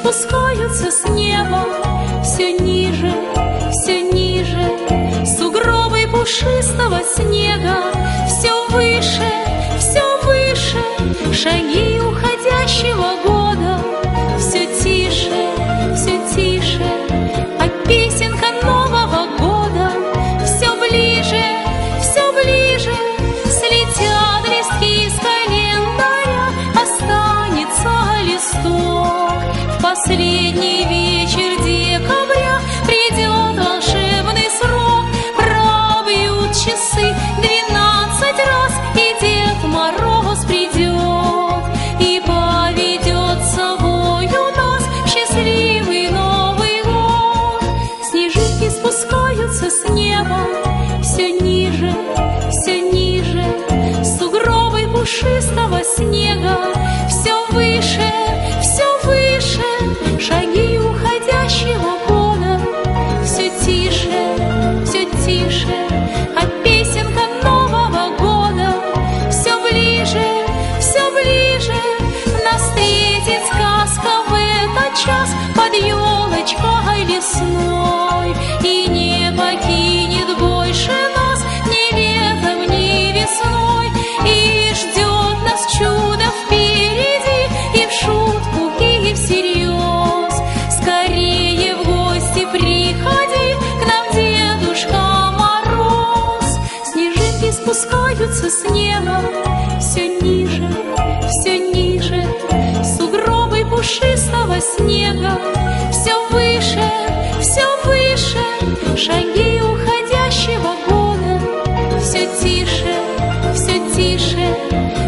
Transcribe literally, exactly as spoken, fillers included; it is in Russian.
спускаются с неба все ниже, все ниже. Сугробы пушистого снега все выше, все выше. Шаги уходящего года все тише, все тише. А песенка Нового года все ближе, все ближе. Слетят листки с календаря, останется листок. В последний вечер декабря придет волшебный срок. Пробьют часы двенадцать раз, и Дед Мороз придет и поведет с собою нас в счастливый Новый год. Снежинки спускаются с неба все ниже, все ниже. Сугробы пушистого снега все выше, все выше. Шаги уходящего года все тише, все тише. А песенка Нового года все ближе, все ближе. Нас встретит сказка в этот час под елочкой лесной, и не покинет больше нас ни летом, ни весной. И ждет нас чудо впереди, и в шутку, и всерьез. Скорее в гости приходи к нам, Дедушка Мороз. Снежинки спускаются с неба все ниже, все ниже. Сугробы пушистого снега все выше, все выше. Шаги уходящего года все тише, все тише.